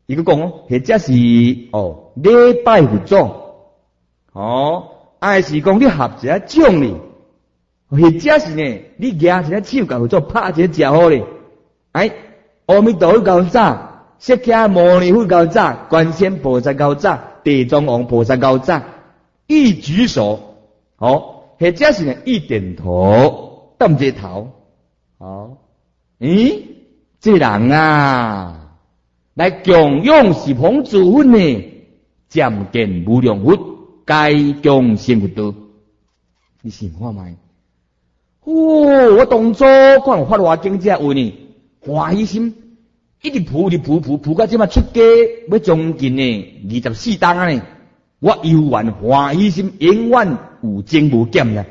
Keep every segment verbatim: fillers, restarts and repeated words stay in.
伊个讲哦，或者是哦礼拜佛祖，哦，还是讲你合一下奖哩，或者是呢，你举一下手甲佛祖拍一下招呼哩，哎，阿弥陀佛高早，释迦牟尼佛高早，观世音菩萨高早，地藏王菩萨高早，一举手，哦，或者是呢一点头，耷一头，哦，咦，这人啊！来供养十方诸佛呢，渐见无量佛，该供成佛道。你想看卖？哦，我当初看有法华经这话呢，欢喜心一直扑，一直扑扑扑，到即马出家要将近呢二十四冬啊呢，我犹原欢喜心永远有增无减呀。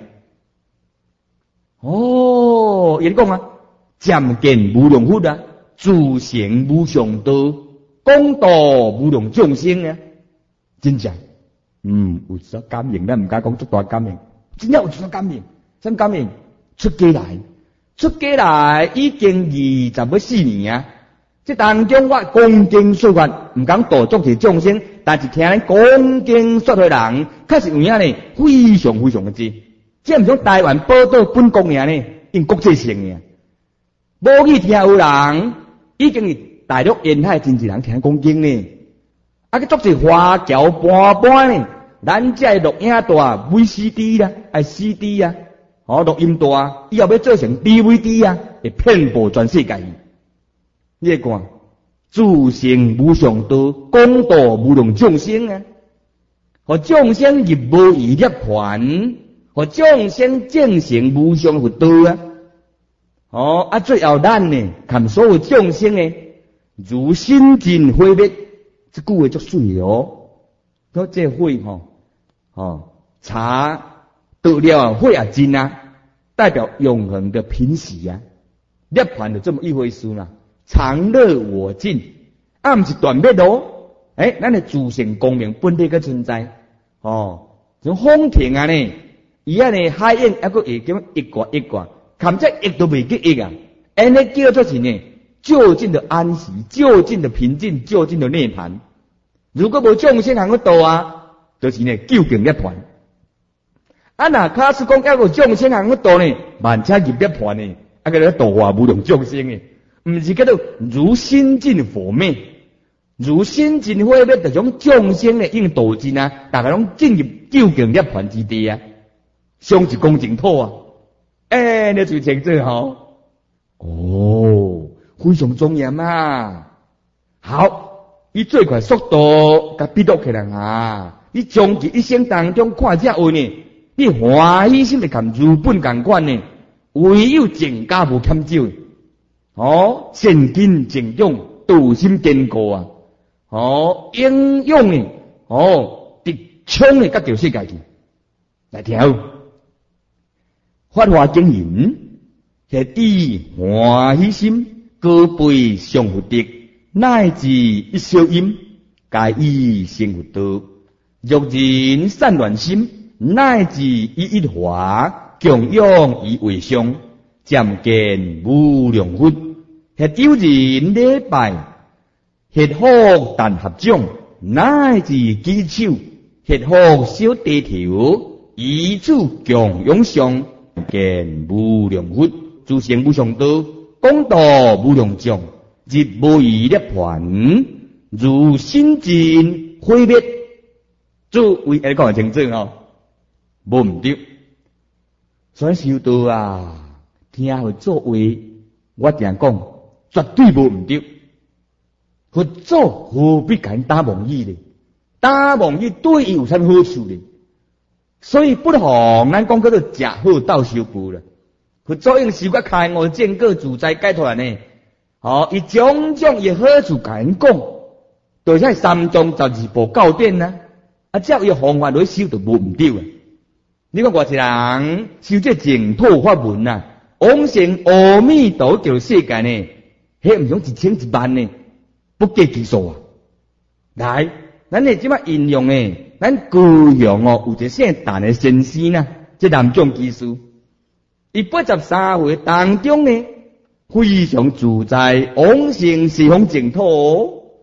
哦，伊讲啊，渐见无量佛啊。自成无上道，广度无量众生啊！真正，嗯，有所感应，咱唔敢讲足大感应，真正有所感应。什么感应？出家来，出家来已经二十要四年啊！这当中我恭敬说法，唔敢度足其众生，但是听咱恭敬说的人，确实有影呢，非常非常的多。这唔像台湾报道本国尔呢，因国际性尔，无去听有人。已经是大陆沿海真侪人听讲经呢，啊个作者华侨半半呢，咱这录影带 V C D 啦，啊 C D 啊，哦录音带，以后要做成 D V D 啊，会遍布全世界。你看，自成无上道，广度无量众生啊，和众生入无余涅槃，和众生证成无上佛道啊。哦，啊，最后咱呢，看所有众生呢，如心尽灰灭，这句话足水哦。那这灰吼，哦，茶得了灰也尽啊，代表永恒的平息啊。涅槃就这么一回事啦，常乐我净，啊，不是断灭哦。哎，咱的自性光明本体个存在，哦，像风停啊呢，伊啊呢海燕还佫会叫一挂一挂。看这一都未记一啊，安尼叫做是呢，就近的安息，就近的平静，就近的涅槃。如果无众生通去度啊，就是呢究竟涅槃。啊那假使讲要有众生通去度呢，万车入涅槃呢，啊个咧度化无量众生呢，唔是叫做如心尽火灭，如心尽火灭，就种众生呢已经度尽啊，大家拢进入究竟涅槃之地啊，上一公净土啊。哎，你最清楚吼，哦，非常庄严啊！好，以最快速度甲逼到起来啊！你将其一生当中看这话呢，你欢喜心就含如本共款呢，唯有净加无欠少。哦，现今净用，道心坚固啊！哦，应用呢，哦，直冲呢，甲条世界去来听。法华经言，下地欢喜心，高倍上佛德，乃至一小音，皆以成佛道。若人散乱心，乃至以一华，供养以为上，渐见无量佛。下丢人礼拜，下福但合掌，乃至举手，下福小低头，以此供养上。见无量佛，自成无上道，广度无量众，入无余涅槃，如心尽灰灭。诸位来讲清楚哦，无唔对。所以修道啊，听佛作为，我定讲绝对无唔对。佛祖何必敢打妄语呢？打妄语对伊有啥好处呢？所以不妨咱讲叫做食好斗修补了。佛祖用是个开悟见果自在解脱呢，哦，伊种种伊好处甲人讲，就像三藏十二部教典呐，啊，只要伊方法来修就无唔对啊。你看偌一人修这净土法门呐，往生阿弥陀佛世界呢，迄唔像一千一万呢，不计其数啊。来，咱呢即摆应用呢。咱高雄哦，有一个姓陈的先生呐，这南种技术，伊八十三岁当中呢，非常自在，往生西方净土，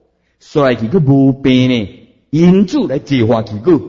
衰去佮无病呢，因此来解化其果。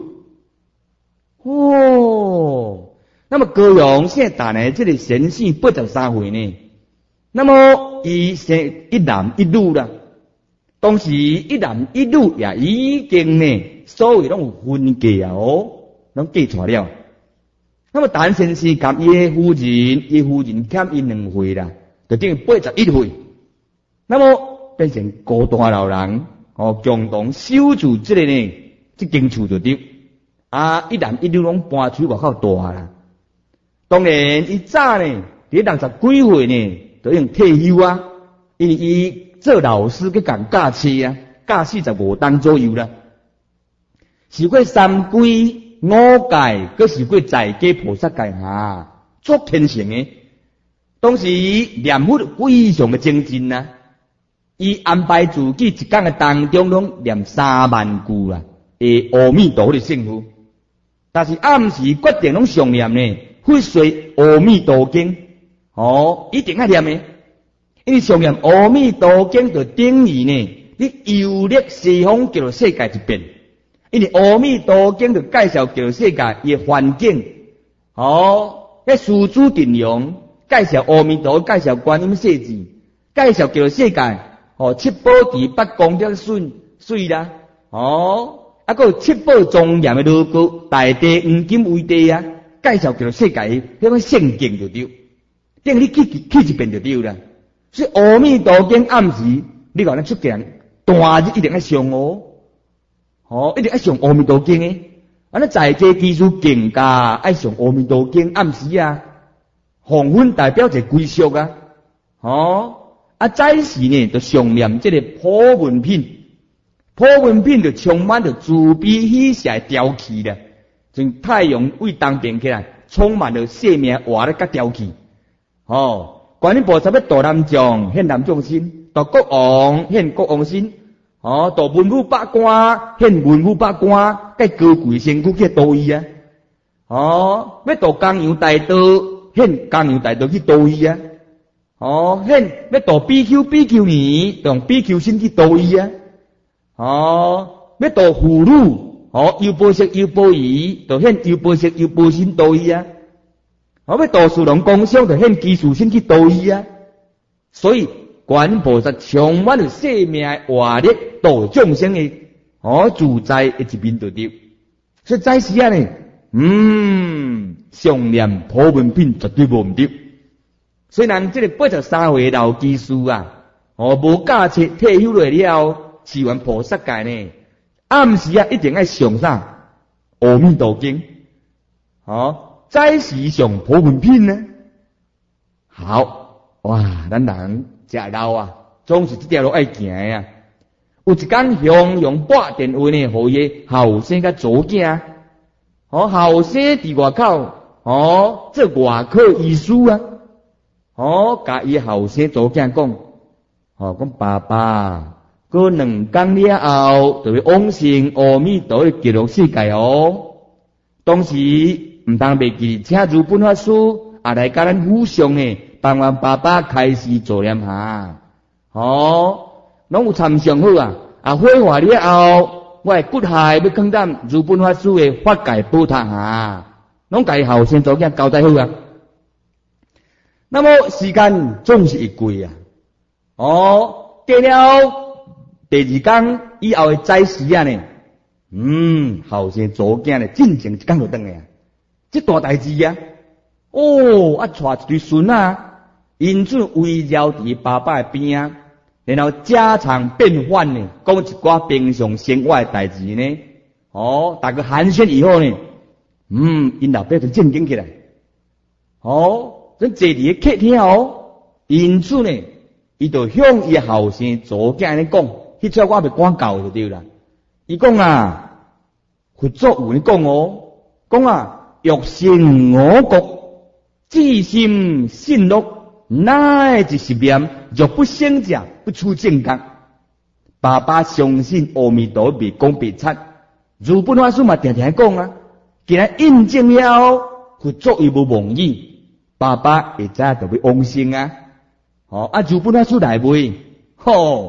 哦，那么高阳现在打来这个神性八十三岁呢，那么伊生一男一女啦，当时一男一女也已经呢，所有拢有分嫁啊哦，拢嫁出了。那么陈先生甲伊的夫人，伊夫人欠伊两岁啦，就等于八十一岁。那么变成孤单老人，哦，共同守住这个呢，这间厝就对。啊，一男一女拢搬出外口大啦。当然，伊早呢，伫六十几岁呢，就已经退休啊。因为伊做老师去讲教车啊，教四十五档左右啦。是过三归五戒，佮是过在家菩萨戒哈，足天成的。当时念佛非常的精进啊，伊安排自己一天的当中拢念三万句啦，诶，阿弥陀佛的圣号。但是暗时决定拢常念呢，会随阿弥陀经，哦，一定要念的。因为常念阿弥陀经就等于呢，你游历西方极乐世界一遍。因为阿弥陀经就介绍极乐世界伊的环境，哦，迄书主定容介绍阿弥陀，介绍观音世界，介绍极乐世界，哦，七宝池八功德水水啦，哦。啊，还有七宝庄严的罗锅，大地黄金为地啊！介绍叫做世界迄种圣经就对，等你去去一遍就对啦。所以阿弥陀经暗时，你讲咱出家人，大日一定要上哦，哦，一定要上阿弥陀经诶。啊，咱在家基础更加爱上阿弥陀经暗时啊，黄昏代表一个归宿啊，哦，啊早时呢就常念这个普文品。普文品就充满着慈悲喜舍调气啦，从太阳为东边起来，充满了生命活力甲调气。哦，观音菩萨要度南众，显南众心；度国王，显国王心；哦，度文武百官，显文武百官，该高贵身躯去度伊啊！哦，要度江洋大道，显江洋大道去度伊啊！哦，显要度比丘比丘尼，用比丘心去度伊啊！哦，要度妇女，哦，优波色优波仪，就显优波色优波心度伊啊！哦，要度殊龙公相，就显基础心去度伊啊！所以观音菩萨充满了生命的活力，度众生的哦自在的一面就对。所以在时啊呢，嗯，常念普文品绝对无毋对。虽然这个八十三岁老技师啊，哦，无驾车退休来了。持完菩萨戒呢，暗时啊一定要上啥阿弥陀经，哦，早时上普文品呢。好哇，咱人食老啊，总是这条路爱行啊。有一天向用拨电话呢，互伊后生甲左囝，哦，后生伫外口，哦，做外科医师啊，哦，甲伊后生左囝讲，哦，讲爸爸。过两天了后，就会往生阿弥陀的极乐世界哦。当时唔当袂记，请如本法师也来甲咱互相呢，帮阮爸爸开示做念下。哦，拢有参详好啊。啊，火化了后，我的骨骸要放踮如本法师的法界宝塔下，拢甲伊后生做囝交代好啊。那么时间总是会过啊。哦，过了。第二天以后的早时啊呢，嗯，后生左囝呢，进前一天就转来啊，这大代志啊，哦，啊，带一对孙啊，因此围绕伫爸爸的边啊，然后家常便饭呢，讲一寡平常生活的代志呢，哦，大家寒暄以后呢，嗯，因老爸就正经起来，哦，咱坐伫个客厅哦，因此呢，伊就向伊后生左囝安尼讲。迄出我未管教就对啦。伊讲啊，佛祖有咧讲哦，讲啊，欲成我国，至心信乐，乃一十念，若不生者，不出正觉。爸爸相信阿弥陀未讲白贼，如本法师嘛常常讲啊，既然印证了，佛祖伊无妄语，爸爸会知就要往生啊。哦，啊，如本法师来未？吼。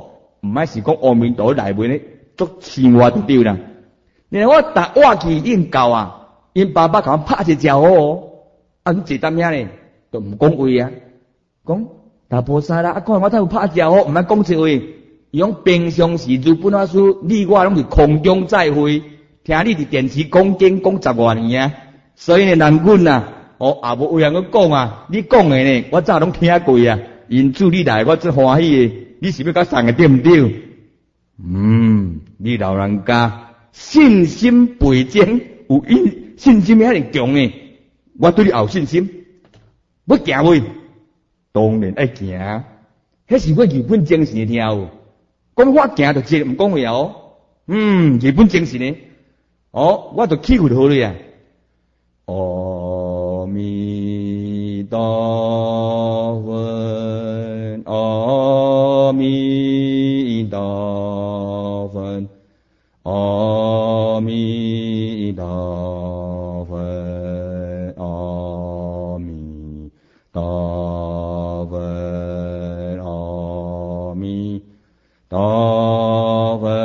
唔係是講阿彌陀內面咧，足生活就對啦。然後我打話去應教啊，因爸爸甲我拍一隻招哦，啊你坐擔遐咧，都唔講話啊，講大菩薩啦，啊看我睇有拍招哦，唔係講一話，伊講平常時如本法師，你我攏是空中再會，聽你佇電視講經講十外年啊，所以呢難阮啊，哦也無有人去講啊，你講的呢，我早攏聽過啊，因此你來我真歡喜的，你是要甲送的對唔對？嗯，你老人家信心倍增，有因信心遐尼強誒，我對你有信心，要行未？當然愛行，迄是我日本精神聽有，講我行就直，唔講話哦。嗯，日本精神呢？哦，我就起佢好了呀。阿彌陀佛，阿彌陀佛，阿彌陀佛，阿彌陀佛，阿彌陀佛，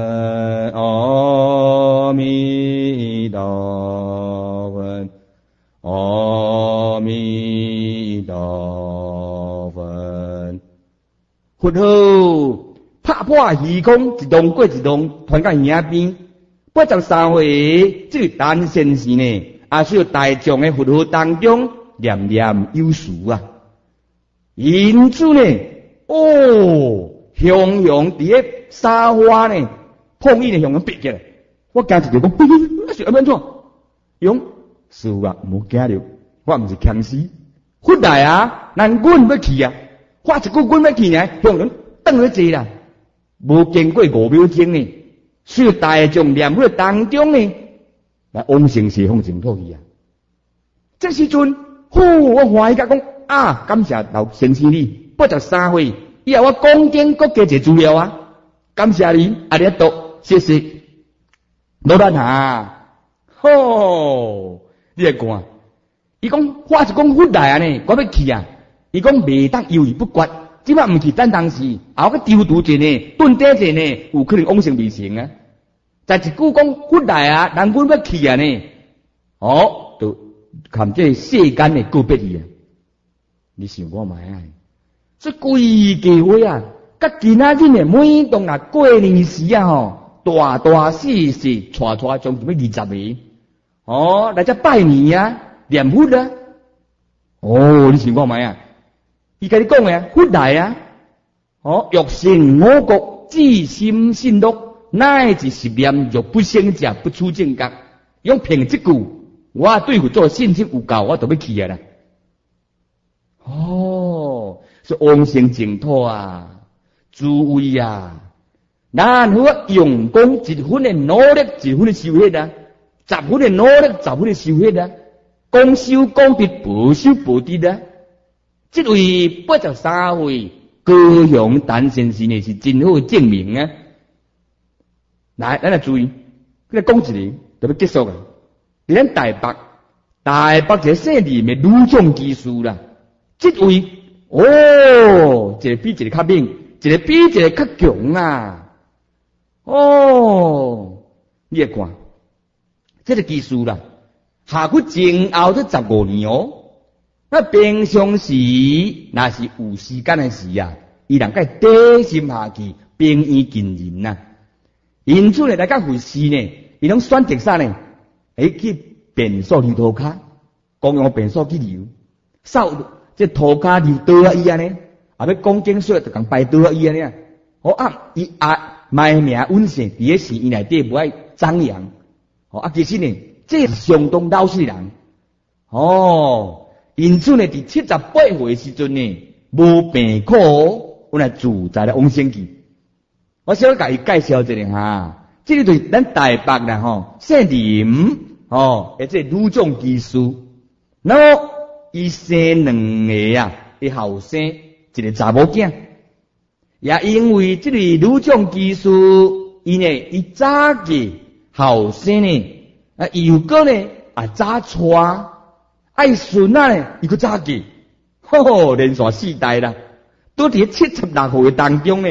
阿彌陀佛，阿彌陀佛。佛號拍破虛空，一浪過一浪，傳到耳邊。八十三歲，這個單先生呢，也需要大眾的佛號當中念念有詞啊。因此呢，哦，雄雄佇個沙發呢，碰伊呢雄雄逼起來。我驚一條講，是安怎怎？用是啊，無驚了，我毋是強死。佛來啊，咱阮要去啊，發一句阮要去呢，雄雄轉去坐啦，無經過五秒鐘呢，需要大眾念佛當中呢，來往生西方淨土去啊。這時陣，呼，我歡喜甲講啊，感謝老先生你，八十三歲，以後我講經閣加一資料啊，感謝你，阿你多，謝謝。老咱啊，吼，你來看，伊講我是講佛來啊呢，我要去啊，伊講未當猶豫不決，即擺毋去等當時，後個丟拄者呢，頓底者呢，有可能往生未成啊。但一句講佛來啊，人阮要去啊呢，哦，就看這世間的告別去啊。你想我買啊？這規家伙啊，甲今仔日呢，每當啊過年時啊吼。大大細細，帶帶將什麼二十個，哦，來這拜年啊，念佛啊，哦，你想講咩啊？伊甲你講嘅佛來啊，哦，欲成我國，至心信樂，乃至十念若不生者，不出正覺。用憑這句，我對佢做信心有夠，我就要去啊啦。哦，是往生淨土啊，諸位啊！咱好用功一分的努力，一分的修行啊；十分的努力，十分的修行啊。講修講得，不修不得啊。這位八十三歲高雄單先生呢，是真好的證明啊。來，咱來注意，佢講一個就要結束啊。你咱台北，台北這姓李嘅女眾技術啦，這位哦，一個比一個較猛，一個比一個較強啊。哦，你來看，這個技術啦，下去前後都十五年哦。那平常時那是有時間的事啊，伊人該底心下去，平易近人呐。因此呢，大家會試呢，伊攏選擇啥呢？誒，去便所裡塗骹，公用便所去流，掃這塗骹流倒啊伊安尼，啊要講經說就共拜倒啊伊安尼啊。哦啊，伊啊。賣名穩姓，佇個寺院內底無愛張揚，哦啊，其實呢，這是相當老實人，哦，因此呢，佇七十八歲時陣呢，無病苦，我來自在來往生去。我小甲伊介紹一下哈，這個就是咱台北啦吼，姓林，哦，而且女眾技術，然後伊生兩個啊，伊後生一個查某囝。也因為這個女眾技術，伊呢，伊早嘅後生呢，啊，又個呢，啊早娶，愛孫仔呢，伊個早嘅，吼吼，連續四代啦，都佇七十六歲當中呢，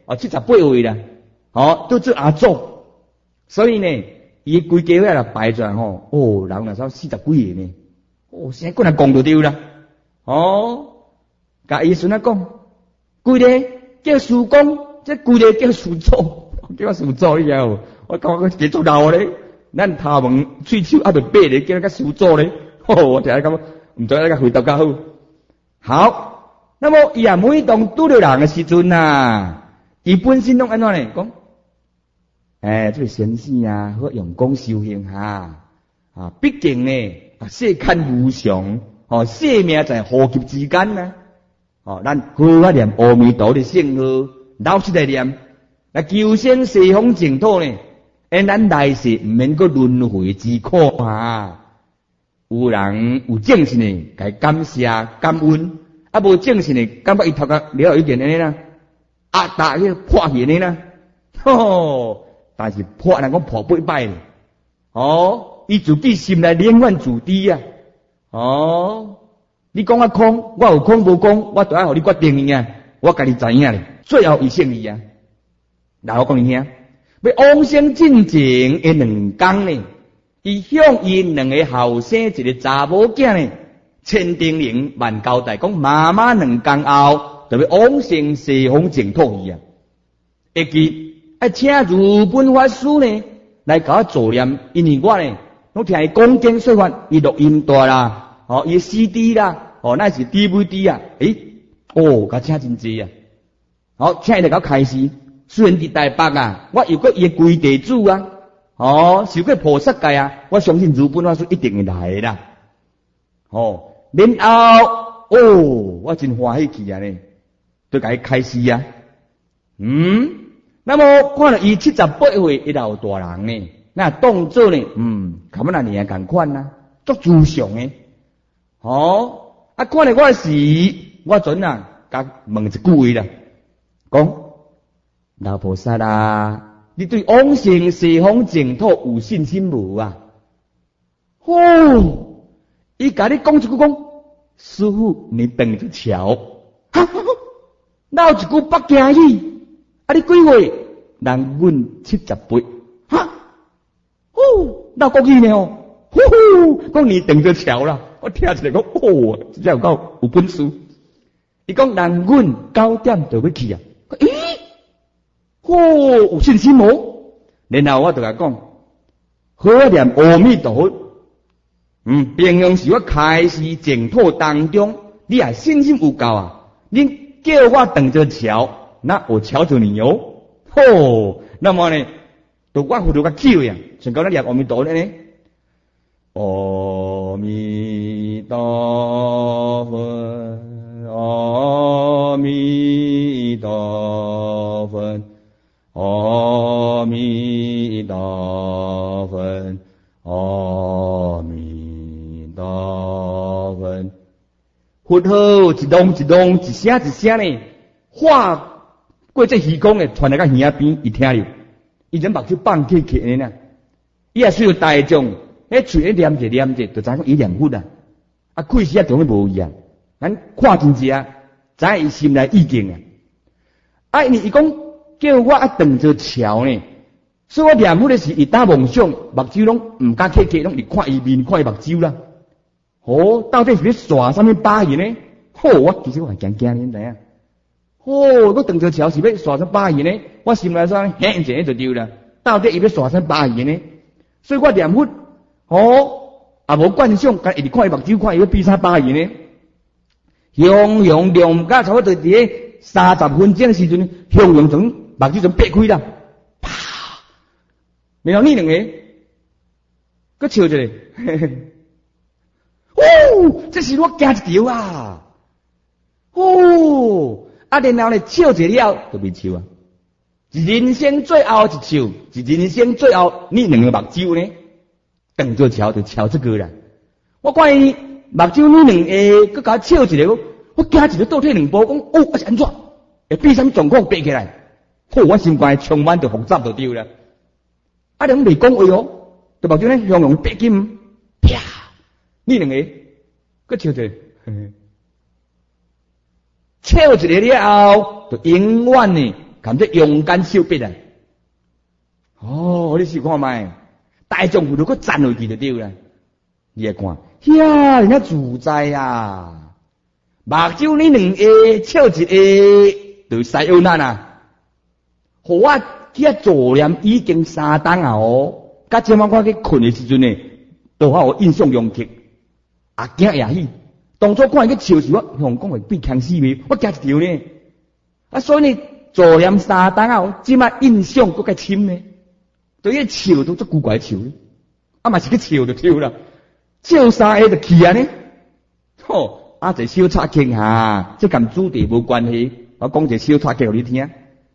哦七十八位啦，哦都做阿祖，所以呢，伊规家伙啦排出来吼，哦人若少四十几个呢，哦现在过来讲就对啦，哦，甲伊孙仔讲，规个叫叔公，这规个叫叔祖，叫我叔祖你知无？我讲我几做闹咧，咱头毛喙手还未拔咧，叫个叔祖咧，哦我听讲唔知那个回答较好，好。那么伊也每当拄着人的时阵啊，伊本身拢安怎呢？讲，哎，这个先生啊，好用功修行哈啊，毕竟呢，啊世间无常，哦，生命在呼吸之间呢，哦，咱好啊念阿弥陀的圣号，老实来念，来求生西方净土呢，因咱来世唔免个轮回之苦啊。有人有正信呢，该感谢感恩。啊，无正信诶，感觉伊头壳了有一点安尼啦，啊，大去破去安尼啦，吼！但是破人讲破八摆咧，哦，伊自己心内连怨自知啊，哦，你讲我空，我有空无空，我都爱互你决定伊啊，我家己知影咧，最后伊胜利啊。然后讲你听，要往生进前诶两工呢，伊向伊两个后生一个查某囝呢。千叮咛万交代，讲妈妈两工后就要往生西方净土去啊！会记爱请如本法师呢来甲我助念，因为我呢，我听伊讲经说法，伊录音带啦，哦，伊 C D 啦，哦，那是 D V D 啊，诶，哦，甲请真济啊！好，请伊来甲开始，虽然伫台北啊，我有个伊规地主啊，哦，受过菩萨戒啊，我相信如本法师一定会来啦，哦。然后，哦，我真欢喜去啊呢，就甲伊开始啊。嗯，那么看了伊七十八岁一老大人呢，那动作呢，嗯，看要那年共款啊，足自常诶。哦，啊，看了我时，我准啊，甲问一句话啦，讲老菩萨啊，你对往生西方净土有信心无啊？哦。伊甲你讲一句讲，师父你等着瞧，哈，哪有一句北京语？啊，你几岁？人阮七十八，哈，呼，哪国语呢？哦，呼呼，讲你等着瞧啦！我听起来讲，哦，真有够有本事。伊讲人阮九点就要去啊，咦，哦，有信心无？然后我就甲讲，好念阿弥陀佛。嗯，平常时我开始净土当中，你也信心有够啊！你叫我等着瞧，那我瞧着你哦。吼，那么呢，就我扶着个久呀，像讲咱念阿弥陀佛呢。阿弥陀佛，阿弥陀佛，阿弥陀佛，阿弥。佛号一浪一浪，一声一声呢，化过这虚空诶，传来到耳边，伊听着，伊将目睭放起起呢呐，伊也需要大众，迄嘴咧念者念者，就知影伊念佛啊，啊，开始啊中咧无伊啊，咱看真济啊，知影伊心内意境啊，啊，因为伊讲叫我啊等着瞧呢，所以我念佛的时，伊打梦想，目睭拢毋敢起起，拢是看伊面，看伊目睭啦。哦，到底是咧耍什么把戏呢？吼、哦，我其实我还惊惊恁知影。哦，我等着瞧是要耍什么把戏呢？我心内说现一就对啦。到底伊要耍什么把戏呢？所以我念佛，哦，也无惯想，甲一直看伊目睭，看伊要比啥把戏呢？雄雄量甲差不多伫咧三十分钟时阵，雄雄从目睭从擘开啦，啪！然后你两个，佮笑一个，嘿嘿。哦，这是我惊一条啊！哦，啊，然后呢，笑一了就袂笑啊。是人生最后一笑，是人生最后你两个目睭呢，瞪着瞧就瞧这个啦。我看伊目睭你两个，佮甲笑一个，我惊一个倒退两步，讲哦，我是安怎？会变什么状况变起来？哦，我心肝充满着复杂就对啦。啊，两未讲话哦，就目睭咧向阳白金，啪！你两个，佮笑一个，笑一个了后，就永远呢含这勇敢守笔啊！哦，你试看卖，大丈夫如果站落去就对啦。你来看，呀，人家自在啊！目睭你两下，笑一下，就使有难啊！互我去啊坐念已经三档啊哦，甲今晚我去困的时阵呢，都互我印象深刻，啊惊也喜。当初看伊去笑时，我向讲话变强死未，我惊一条呢。啊，所以呢，坐念三档啊，即摆印象搁较深呢。对伊笑都足古怪笑呢，啊嘛是去笑就跳啦，笑三下就去啊呢。吼，啊一小插曲哈，这跟主题无关系，我讲一个小插曲互你听。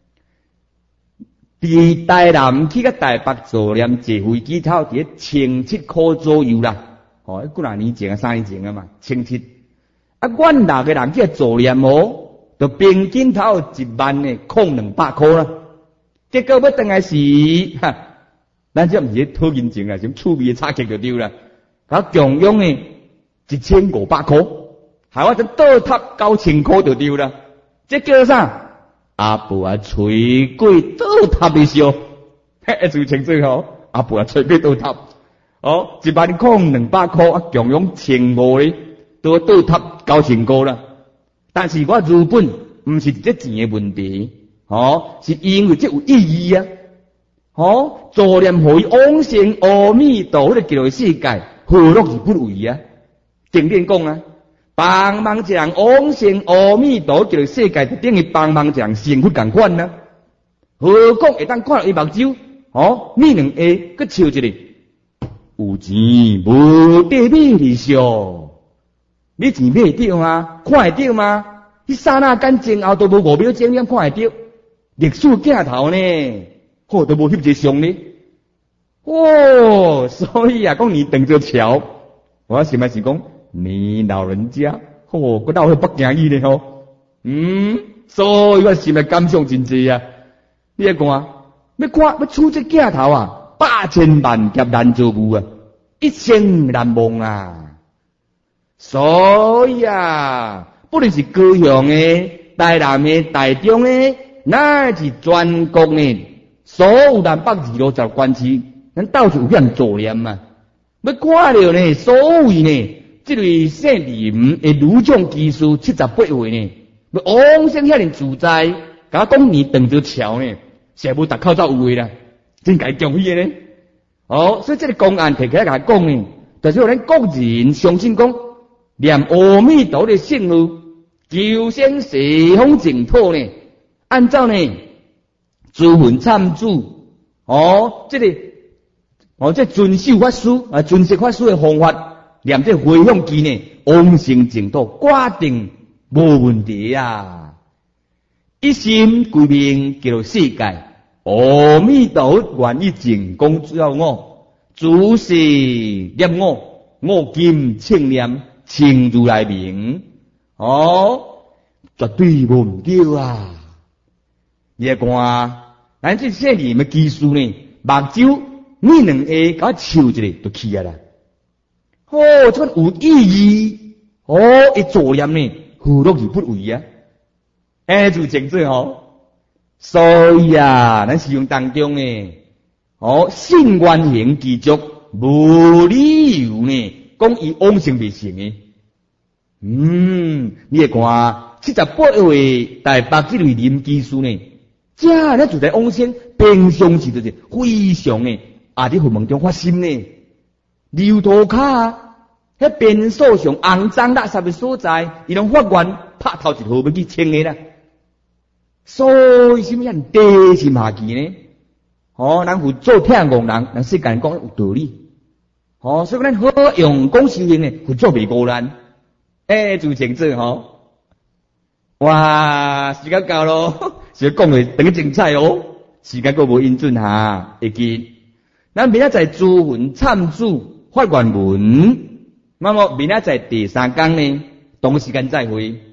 伫台南去到台北坐念坐飞机头，伫千七块左右啦。哦，几若年前啊，三年前啊嘛，千七。啊，阮六个人去坐念哦，就平均头一万呢，空两百块啦。结果要等来时，哈，咱这毋是讨人情啊，种趣味的插曲就对啦。甲共用呢一千五百块，害我就倒塌九千块就对啦。这叫啥？阿婆啊，吹过倒塌的笑，嘿，就清楚吼。阿婆啊，吹过倒塌，哦，一万空两百块，啊，共用千五咧，都倒塌九千块啦。但是我日本毋是这钱的问题，哦，是因为这有意义啊。哦，坐念互伊往生阿弥陀佛的极乐世界，何乐而不为啊？经典讲啊。帮忙一人往生阿弥陀极乐世界，就等于帮忙一人幸福共款啊！何况会当看到伊目睭，哦，你两下佮笑一个，有钱无地买的笑，你钱买得吗？看会到吗？迄刹那间前后都无五秒钟，点看会到？历史镜头呢？哦，都无翕一相呢。哦，所以啊，讲你等着瞧，我想的是讲。你老人家，哦，我到去北京去呢吼，嗯，所以我心内感想真济啊。你来看，要看要出这镜头啊，八千万劫难做无啊，一生难忘啊。所以啊，不论是高雄的、台南的、台中的，乃是全国呢，所有南北二路十关区，咱到处有人做念嘛。要看到呢，所谓呢。这位姓林的儒将技术七十八岁呢，往生遐尼自在，甲我讲你等着瞧呢，是无达口罩有诶啦，真该恭喜呢。哦，所以这个公案摕起来甲讲呢，就是咱国人相信讲，念阿弥陀的圣号，求生西方净土呢，按照呢诸佛参主，哦，这个哦这遵守法师啊，遵守法师的方法。念这回向机呢，往生净土，决定无问题啊！一心归命极乐世界，阿弥陀佛愿意净光照我，主是念我，我今称念称如来名，哦，绝对无唔对啊！你来看，咱这些念的技术呢，目睭你两下甲笑一个就去啊啦。哦，这个有意义哦，一作念呢，何乐而不为啊？哎，就正正哦。所以啊，咱使用当中呢，哦，信愿行具足，无理由呢，讲伊往生未成的。嗯，你会看七十八位台北这类林技术呢，这咱就在往生，平常时就是非常呢，也伫佛门中发心呢。流涂骹啊，迄边所上肮脏垃圾的所在，伊拢发愿拍头一号要去清的啦。所以什么样地心下去呢？哦，咱有做听讲人，人世间讲有道理。哦，所以咱好用功修行呢，会做袂过难。诶，就清楚吼。哇，时间到咯，是讲的等于精彩哦。时间阁无应准哈，会记。咱明仔载诸文参主发愿文，那么明仔载第三讲呢，同时间再会。